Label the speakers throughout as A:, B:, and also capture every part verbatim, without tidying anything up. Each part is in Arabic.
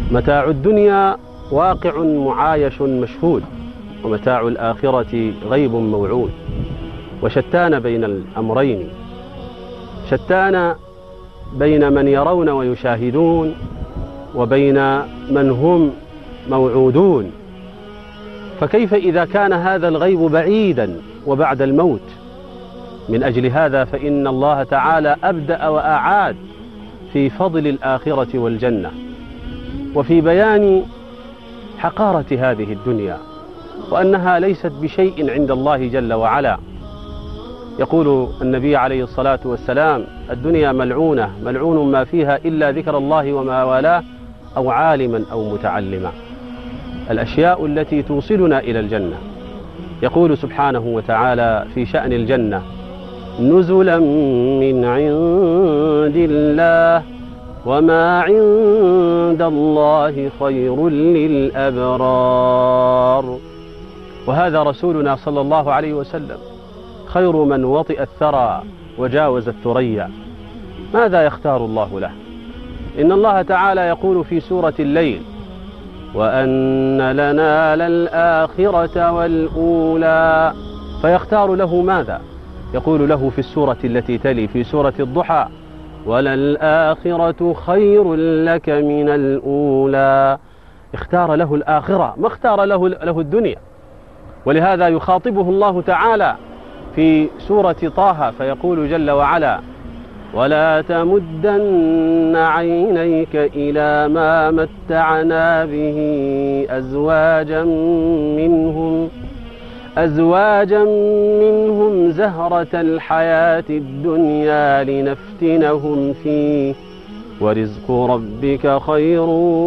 A: متاع الدنيا واقع معايش مشهود، ومتاع الآخرة غيب موعود، وشتان بين الأمرين، شتان بين من يرون ويشاهدون وبين من هم موعودون. فكيف إذا كان هذا الغيب بعيدا وبعد الموت؟ من أجل هذا فإن الله تعالى أبدأ وأعاد في فضل الآخرة والجنة، وفي بيان حقارة هذه الدنيا، وأنها ليست بشيء عند الله جل وعلا. يقول النبي عليه الصلاة والسلام: الدنيا ملعونة، ملعون ما فيها إلا ذكر الله وما والاه أو عالما أو متعلما. الأشياء التي توصلنا إلى الجنة. يقول سبحانه وتعالى في شأن الجنة: نزلا من عند الله وما عند الله خير للأبرار. وهذا رسولنا صلى الله عليه وسلم خير من وطئ الثرى وجاوز الثريا. ماذا يختار الله له؟ إن الله تعالى يقول في سورة الليل: وأن لنا للآخرة والأولى. فيختار له ماذا؟ يقول له في السورة التي تلي في سورة الضحى: وللآخرة خير لك من الأولى. اختار له الآخرة، ما اختار له, له الدنيا. ولهذا يخاطبه الله تعالى في سورة طه فيقول جل وعلا: ولا تمدن عينيك إلى ما متعنا به أزواجا منهم أزواجا منهم زهرة الحياة الدنيا لنفتنهم فيه ورزق ربك خير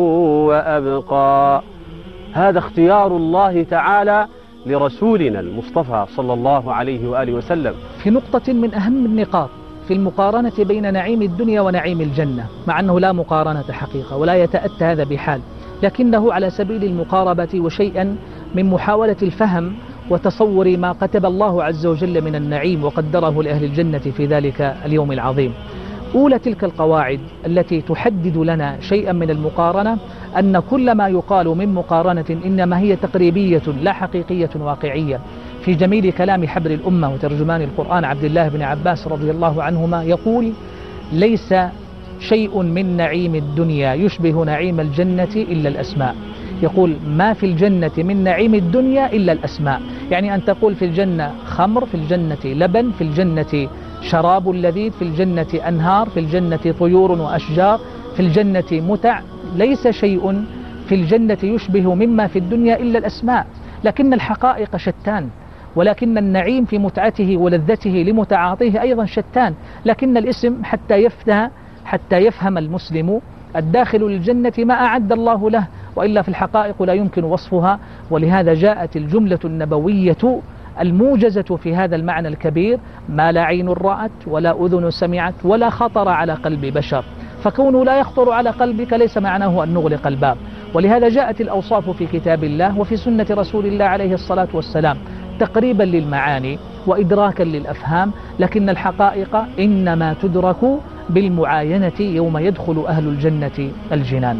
A: وأبقى. هذا اختيار الله تعالى لرسولنا المصطفى صلى الله عليه وآله وسلم.
B: في نقطة من أهم النقاط في المقارنة بين نعيم الدنيا ونعيم الجنة، مع أنه لا مقارنة حقيقة ولا يتأتى هذا بحال، لكنه على سبيل المقاربة وشيئا من محاولة الفهم وتصور ما كتب الله عز وجل من النعيم وقدره لأهل الجنة في ذلك اليوم العظيم. أولى تلك القواعد التي تحدد لنا شيئا من المقارنة أن كل ما يقال من مقارنة إنما هي تقريبية لا حقيقية واقعية. في جميل كلام حبر الأمة وترجمان القرآن عبد الله بن عباس رضي الله عنهما يقول: ليس شيء من نعيم الدنيا يشبه نعيم الجنة إلا الأسماء. يقول: ما في الجنة من نعيم الدنيا إلا الأسماء. يعني أن تقول في الجنة خمر، في الجنة لبن، في الجنة شراب لذيذ، في الجنة أنهار، في الجنة طيور وأشجار، في الجنة متع. ليس شيء في الجنة يشبه مما في الدنيا إلا الأسماء، لكن الحقائق شتان، ولكن النعيم في متعته ولذته لمتعاطيه أيضا شتان. لكن الاسم حتى يفهم حتى يفهم المسلم الداخل للجنة ما أعد الله له، وإلا في الحقائق لا يمكن وصفها. ولهذا جاءت الجملة النبوية الموجزة في هذا المعنى الكبير: ما لا عين رأت ولا أذن سمعت ولا خطر على قلب بشر. فكونه لا يخطر على قلبك ليس معناه أن نغلق الباب. ولهذا جاءت الأوصاف في كتاب الله وفي سنة رسول الله عليه الصلاة والسلام تقريبا للمعاني وإدراكا للأفهام، لكن الحقائق إنما تدرك بالمعاينة يوم يدخل أهل الجنة الجنان.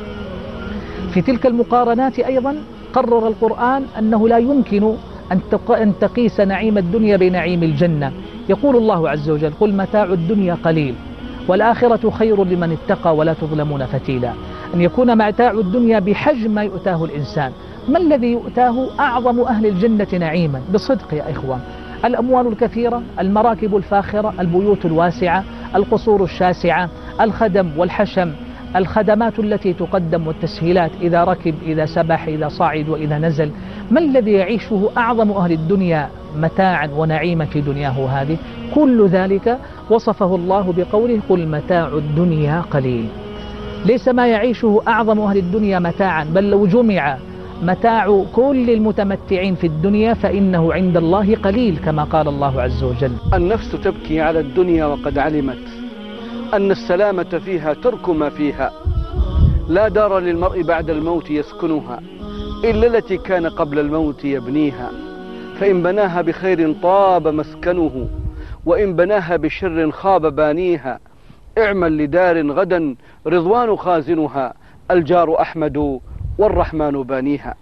B: في تلك المقارنات أيضا قرر القرآن أنه لا يمكن أن تقيس نعيم الدنيا بنعيم الجنة. يقول الله عز وجل: قل متاع الدنيا قليل والآخرة خير لمن اتقى ولا تظلمون فتيلا. أن يكون متاع الدنيا بحجم ما يؤتاه الإنسان. ما الذي يؤتاه أعظم أهل الجنة نعيما بصدق يا إخوان؟ الأموال الكثيرة، المراكب الفاخرة، البيوت الواسعة، القصور الشاسعة، الخدم والحشم، الخدمات التي تقدم والتسهيلات إذا ركب، إذا سبح، إذا صعد وإذا نزل. ما الذي يعيشه أعظم أهل الدنيا متاعا ونعيما في دنياه هذه؟ كل ذلك وصفه الله بقوله: قل متاع الدنيا قليل. ليس ما يعيشه أعظم أهل الدنيا متاعا، بل لو جمع متاع كل المتمتعين في الدنيا فإنه عند الله قليل، كما قال الله عز وجل:
C: النفس تبكي على الدنيا وقد علمت أن السلامة فيها ترك ما فيها. لا دار للمرء بعد الموت يسكنها إلا التي كان قبل الموت يبنيها، فإن بناها بخير طاب مسكنه وإن بناها بشر خاب بانيها. اعمل لدار غدا رضوان خازنها الجار أحمد والرحمن بانيها.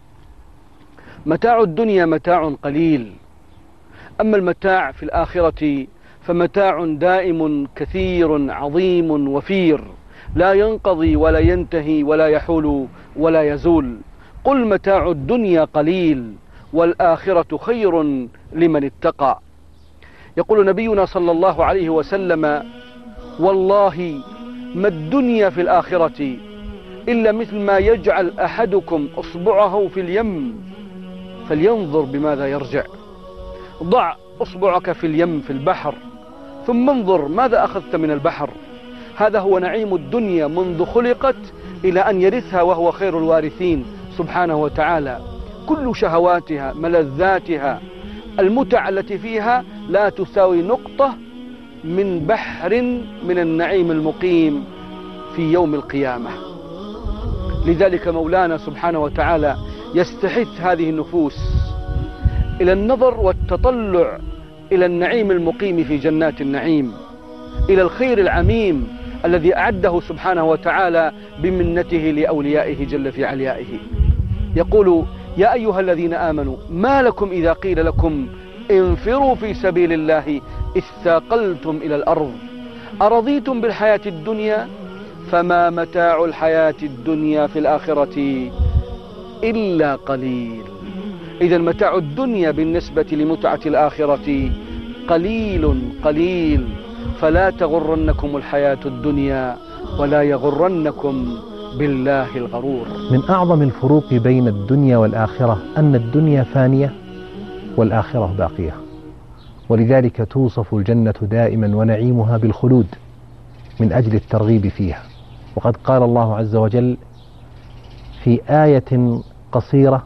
C: متاع الدنيا متاع قليل، أما المتاع في الآخرة فمتاع دائم كثير عظيم وفير، لا ينقضي ولا ينتهي ولا يحول ولا يزول. قل متاع الدنيا قليل والآخرة خير لمن اتقى. يقول نبينا صلى الله عليه وسلم: والله ما الدنيا في الآخرة إلا مثل ما يجعل أحدكم أصبعه في اليم فلينظر بماذا يرجع. ضع أصبعك في اليم في البحر ثم انظر ماذا أخذت من البحر. هذا هو نعيم الدنيا منذ خلقت إلى أن يرثها وهو خير الوارثين سبحانه وتعالى. كل شهواتها ملذاتها المتع التي فيها لا تساوي نقطة من بحر من النعيم المقيم في يوم القيامة. لذلك مولانا سبحانه وتعالى يستحث هذه النفوس إلى النظر والتطلع إلى النعيم المقيم في جنات النعيم، إلى الخير العميم الذي أعده سبحانه وتعالى بمنته لأوليائه جل في عليائه. يقول: يا أيها الذين آمنوا ما لكم إذا قيل لكم انفروا في سبيل الله اثاقلتم إلى الأرض أرضيتم بالحياة الدنيا فما متاع الحياة الدنيا في الآخرة إلا قليل. إذا متاع الدنيا بالنسبة لمتعة الآخرة قليل قليل، فلا تغرنكم الحياة الدنيا ولا يغرنكم بالله الغرور.
D: من أعظم الفروق بين الدنيا والآخرة أن الدنيا فانية والآخرة باقية، ولذلك توصف الجنة دائما ونعيمها بالخلود من أجل الترغيب فيها. وقد قال الله عز وجل في آية قصيرة: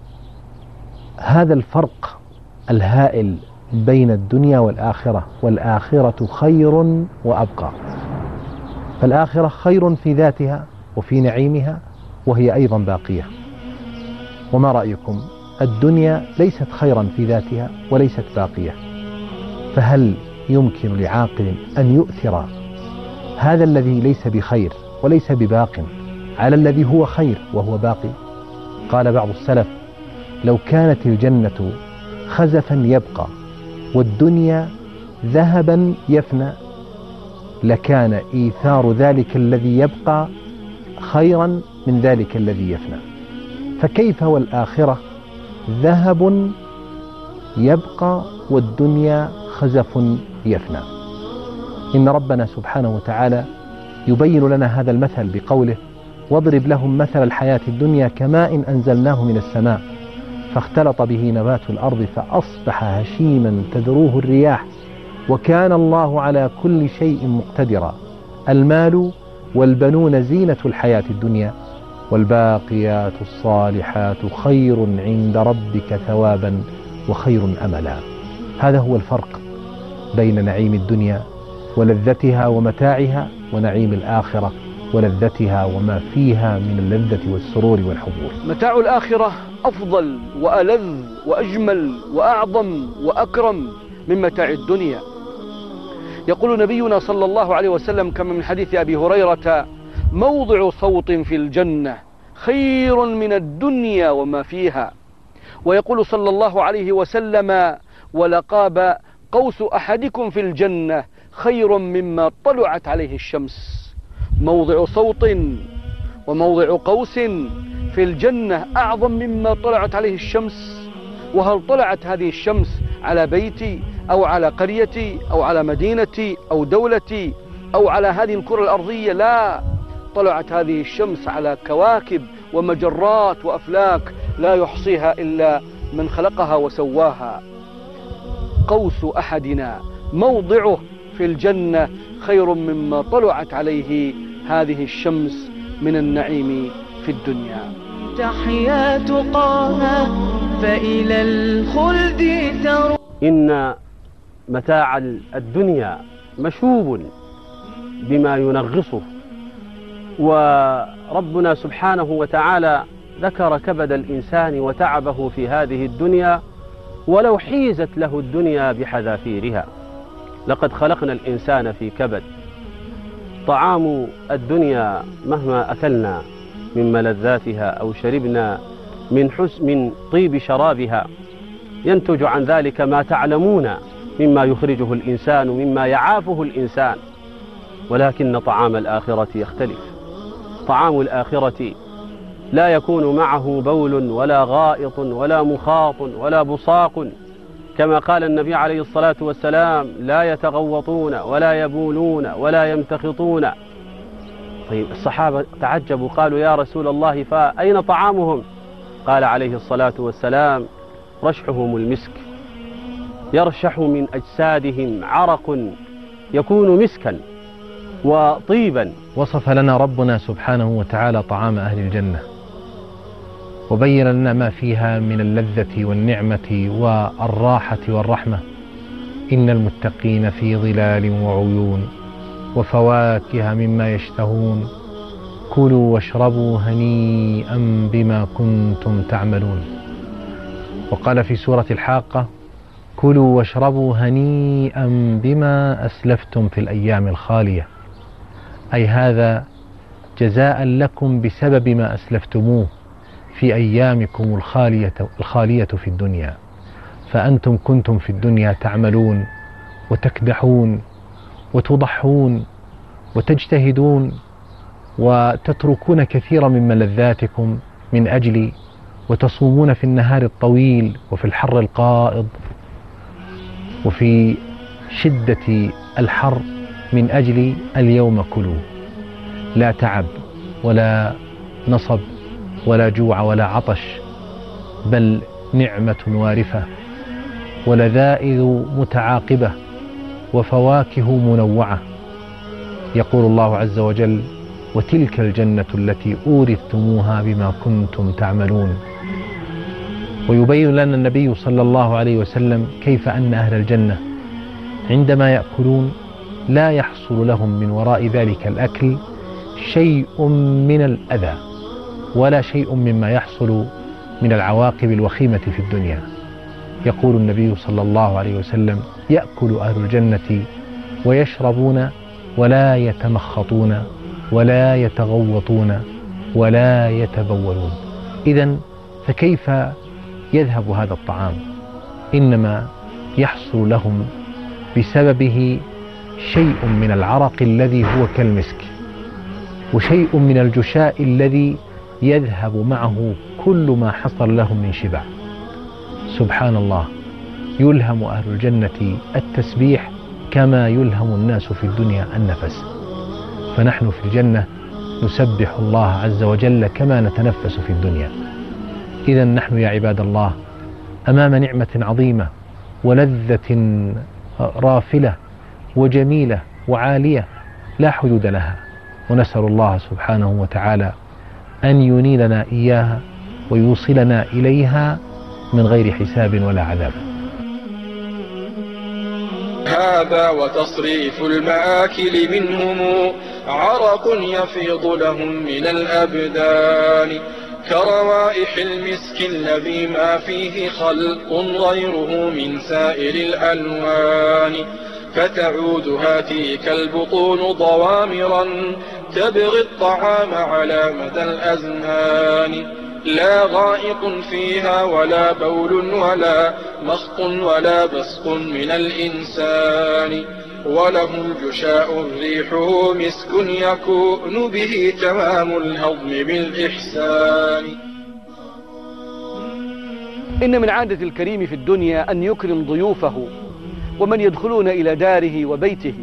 D: هذا الفرق الهائل بين الدنيا والآخرة، والآخرة خير وأبقى. فالآخرة خير في ذاتها وفي نعيمها وهي أيضا باقية. وما رأيكم؟ الدنيا ليست خيرا في ذاتها وليست باقية، فهل يمكن لعاقل أن يؤثر هذا الذي ليس بخير وليس بباق على الذي هو خير وهو باقي؟ قال بعض السلف: لو كانت الجنة خزفا يبقى والدنيا ذهبا يفنى لكان إيثار ذلك الذي يبقى خيرا من ذلك الذي يفنى. فكيف والآخرة ذهب يبقى والدنيا خزف يفنى؟ إن ربنا سبحانه وتعالى يبين لنا هذا المثل بقوله: واضرب لهم مثل الحياة الدنيا كماء أنزلناه من السماء فاختلط به نبات الأرض فأصبح هشيما تذروه الرياح وكان الله على كل شيء مقتدرا. المال والبنون زينة الحياة الدنيا والباقيات الصالحات خير عند ربك ثوابا وخير أملا. هذا هو الفرق بين نعيم الدنيا ولذتها ومتاعها ونعيم الآخرة ولذتها وما فيها من اللذة والسرور والحضور.
C: متاع الآخرة أفضل وألذ وأجمل وأعظم وأكرم من متاع الدنيا. يقول نبينا صلى الله عليه وسلم كما من حديث أبي هريرة: موضع صوت في الجنة خير من الدنيا وما فيها. ويقول صلى الله عليه وسلم: ولقاب قوس أحدكم في الجنة خير مما طلعت عليه الشمس. موضع صوت وموضع قوس في الجنة أعظم مما طلعت عليه الشمس. وهل طلعت هذه الشمس على بيتي أو على قريتي أو على مدينتي أو دولتي أو على هذه الكرة الأرضية؟ لا، طلعت هذه الشمس على كواكب ومجرات وأفلاك لا يحصيها إلا من خلقها وسواها. قوس أحدنا موضعه في الجنة خير مما طلعت عليه هذه الشمس من النعيم في الدنيا.
E: تحيات قاها فإلى الخلد تروح.
A: إن متاع الدنيا مشوب بما ينغصه، وربنا سبحانه وتعالى ذكر كبد الإنسان وتعبه في هذه الدنيا ولو حيزت له الدنيا بحذافيرها. لقد خلقنا الإنسان في كبد. طعام الدنيا مهما أكلنا من ملذاتها أو شربنا من حسن من طيب شرابها ينتج عن ذلك ما تعلمون مما يخرجه الإنسان مما يعافه الإنسان. ولكن طعام الآخرة يختلف. طعام الآخرة لا يكون معه بول ولا غائط ولا مخاط ولا بصاق، كما قال النبي عليه الصلاة والسلام: لا يتغوطون ولا يبولون ولا يمتخطون. طيب الصحابة تعجبوا قالوا: يا رسول الله فأين طعامهم؟ قال عليه الصلاة والسلام: رشحهم المسك، يرشح من أجسادهم عرق يكون مسكا وطيبا.
D: وصف لنا ربنا سبحانه وتعالى طعام أهل الجنة، وبين لنا ما فيها من اللذة والنعمة والراحة والرحمة. إن المتقين في ظلال وعيون وفواكه مما يشتهون كلوا واشربوا هنيئا بما كنتم تعملون. وقال في سورة الحاقة: كلوا واشربوا هنيئا بما أسلفتم في الأيام الخالية، أي هذا جزاء لكم بسبب ما أسلفتموه في أيامكم الخالية, الخالية في الدنيا. فأنتم كنتم في الدنيا تعملون وتكدحون وتضحون وتجتهدون وتتركون كثيرا من ملذاتكم من أجلي، وتصومون في النهار الطويل وفي الحر القائض وفي شدة الحر من أجل اليوم كلوا. لا تعب ولا نصب ولا جوع ولا عطش، بل نعمة وارفة ولذائذ متعاقبة وفواكه منوعة. يقول الله عز وجل: وتلك الجنة التي أورثتموها بما كنتم تعملون. ويبين لنا النبي صلى الله عليه وسلم كيف أن أهل الجنة عندما يأكلون لا يحصل لهم من وراء ذلك الأكل شيء من الأذى ولا شيء مما يحصل من العواقب الوخيمة في الدنيا. يقول النبي صلى الله عليه وسلم: يأكل أهل الجنة ويشربون ولا يتمخطون ولا يتغوطون ولا يتبولون. إذن فكيف يذهب هذا الطعام؟ إنما يحصل لهم بسببه شيء من العرق الذي هو كالمسك، وشيء من الجشاء الذي يذهب معه كل ما حصل لهم من شبع. سبحان الله، يلهم أهل الجنة التسبيح كما يلهم الناس في الدنيا النفس. فنحن في الجنة نسبح الله عز وجل كما نتنفس في الدنيا. إذا نحن يا عباد الله أمام نعمة عظيمة ولذة رافلة وجميلة وعالية لا حدود لها، ونسأل الله سبحانه وتعالى أن ينيلنا إياها ويوصلنا إليها من غير حساب ولا عذاب.
F: هذا وتصريف المآكل منهم عرق يفيض لهم من الأبدان كروائح المسك الذي ما فيه خلق غيره من سائر الألوان. فتعود هاتيك البطون ضوامرا تبغي الطعام على مدى الأزمان. لا غائط فيها ولا بول ولا مخط ولا بسق من الإنسان. وله الجشاء ريحه مسك يكون به تمام الهضم بالإحسان.
C: إن من عادة الكريم في الدنيا أن يكرم ضيوفه ومن يدخلون إلى داره وبيته،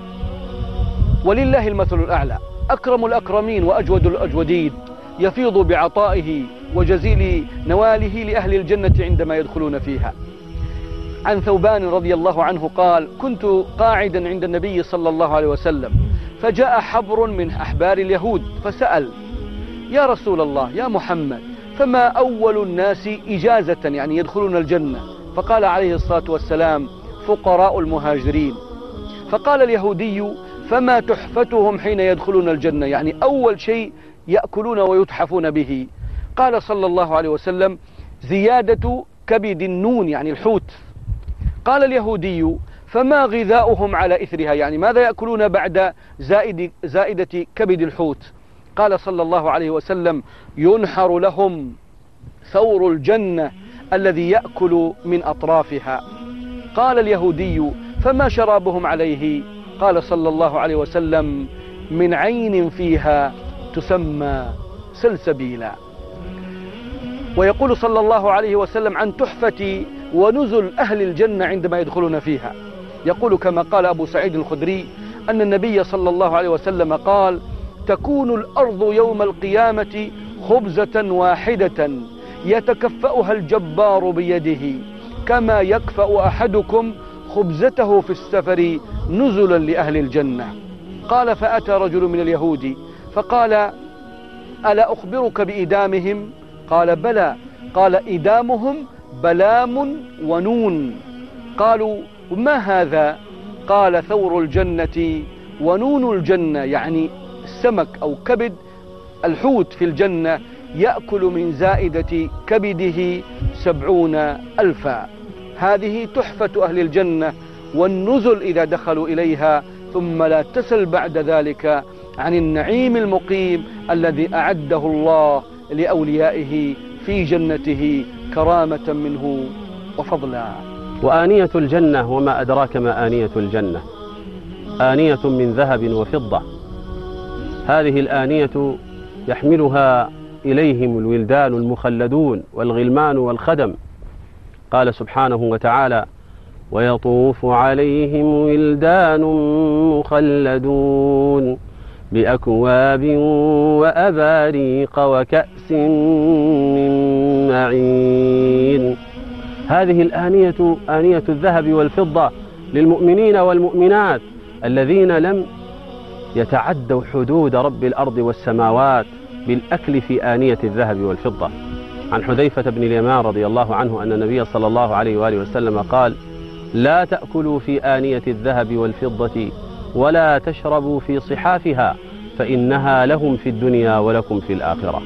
C: ولله المثل الأعلى. أكرم الأكرمين وأجود الأجودين يفيض بعطائه وجزيل نواله لأهل الجنة عندما يدخلون فيها. عن ثوبان رضي الله عنه قال: كنت قاعدا عند النبي صلى الله عليه وسلم فجاء حبر من أحبار اليهود فسأل: يا رسول الله يا محمد، فما أول الناس إجازة يعني يدخلون الجنة؟ فقال عليه الصلاة والسلام: فقراء المهاجرين. فقال اليهودي: فما تحفتهم حين يدخلون الجنة؟ يعني أول شيء يأكلون ويتحفون به. قال صلى الله عليه وسلم: زيادة كبد النون يعني الحوت. قال اليهودي: فما غذاؤهم على إثرها؟ يعني ماذا يأكلون بعد زائد زائدة كبد الحوت؟ قال صلى الله عليه وسلم: ينحر لهم ثور الجنة الذي يأكل من أطرافها. قال اليهودي: فما شرابهم عليه؟ قال صلى الله عليه وسلم: من عين فيها تسمى سلسبيلا. ويقول صلى الله عليه وسلم عن تحفة ونزل أهل الجنة عندما يدخلون فيها، يقول كما قال أبو سعيد الخدري أن النبي صلى الله عليه وسلم قال: تكون الأرض يوم القيامة خبزة واحدة يتكفأها الجبار بيده كما يكفأ أحدكم خبزته في السفر نزلا لأهل الجنة. قال: فأتى رجل من اليهود فقال: ألا أخبرك بإدامهم؟ قال: بلى. قال: إدامهم بلام ونون. قالوا: ما هذا؟ قال: ثور الجنة ونون الجنة، يعني السمك أو كبد الحوت في الجنة يأكل من زائدة كبده سبعون ألفا. هذه تحفة أهل الجنة والنزل إذا دخلوا إليها، ثم لا تسل بعد ذلك عن النعيم المقيم الذي أعده الله لأوليائه في جنته كرامة منه وفضلا.
A: وآنية الجنة، وما أدراك ما آنية الجنة، آنية من ذهب وفضة. هذه الآنية يحملها إليهم الولدان المخلدون والغلمان والخدم. قال سبحانه وتعالى: ويطوف عليهم ولدان مخلدون بأكواب وأباريق وكأس من معين. هذه الآنية آنية الذهب والفضة للمؤمنين والمؤمنات الذين لم يتعدوا حدود رب الأرض والسماوات بالأكل في آنية الذهب والفضة. عن حذيفة بن اليمان رضي الله عنه أن النبي صلى الله عليه وآله وسلم قال: لا تأكلوا في آنية الذهب والفضة ولا تشربوا في صحافها فإنها لهم في الدنيا ولكم في الآخرة.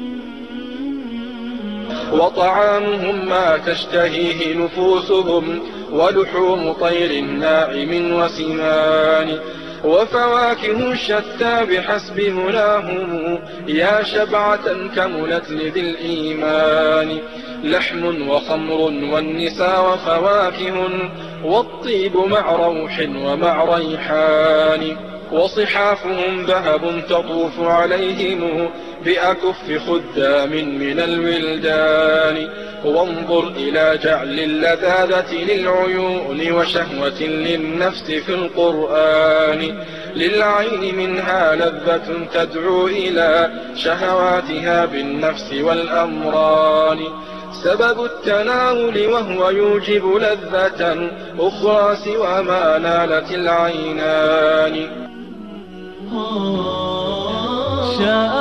F: وطعامهم ما تشتهيه نفوسهم ولحوم طير ناعم وسمان وفواكه شتى بحسب مناهم يا شبعة كملت لذي الإيمان لحم وخمر والنساء وفواكه والطيب مع روح ومع ريحان وصحافهم ذهب تطوف عليهم بأكف خدام من الولدان وانظر إلى جعل اللذاذة للعيون وشهوة للنفس في القرآن للعين منها لذة تدعو إلى شهواتها بالنفس والأمران سبب التناول وهو يوجب لذة أخرى سوى ما نالت العينان.